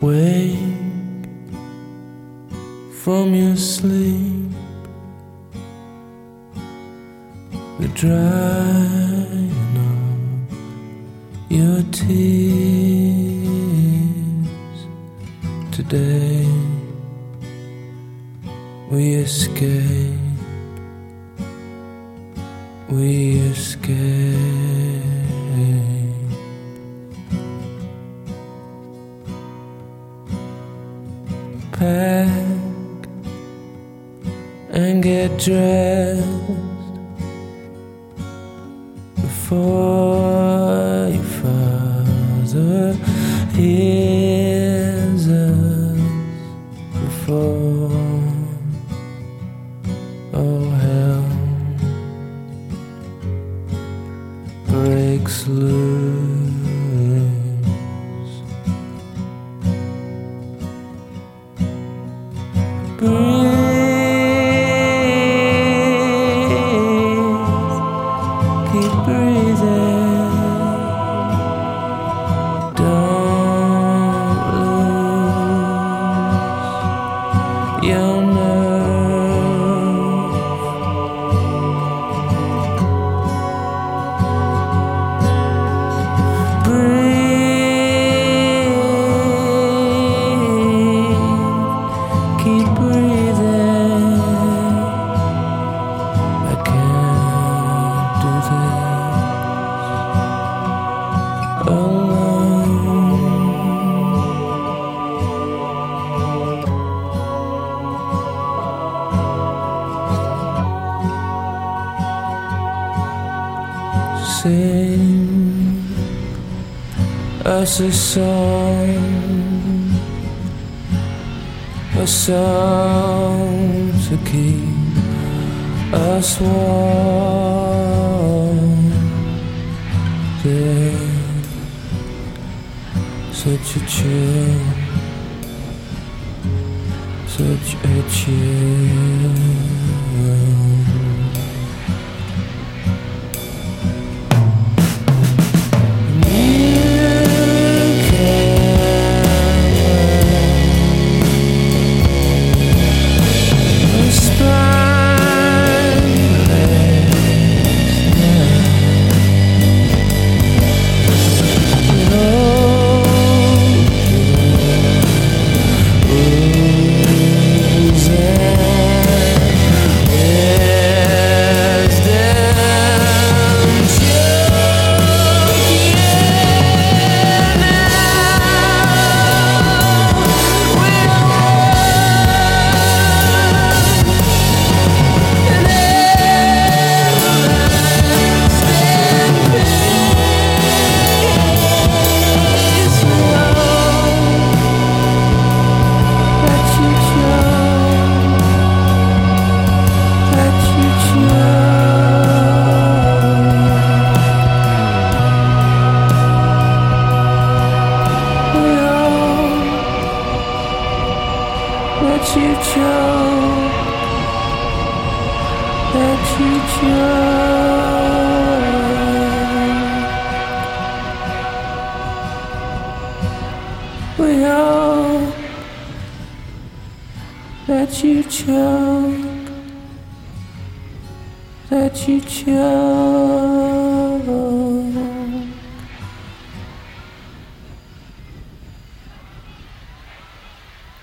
Wake from your sleep, the drying of your tears. Today we escape, we escape. Pack and get dressed before your father hears us, before all hell breaks loose. Keep breathing, don't lose your nerve. Breathe, keep breathing. I can't do this alone. Sing us a song to keep us warm. There's such a chill, such a chill. Let you choke, let you choke. We all let you choke, let you choke.